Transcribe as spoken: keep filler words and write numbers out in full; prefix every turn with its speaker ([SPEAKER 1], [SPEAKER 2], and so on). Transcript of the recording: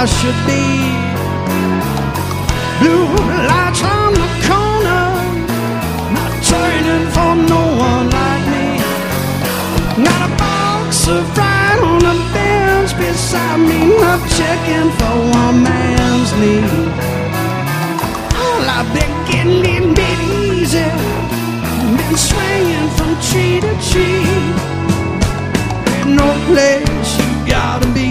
[SPEAKER 1] I should be. Blue lights on the corner, not turning for no one like me. Got a box of fried on the bench beside me, not checking for one man's need.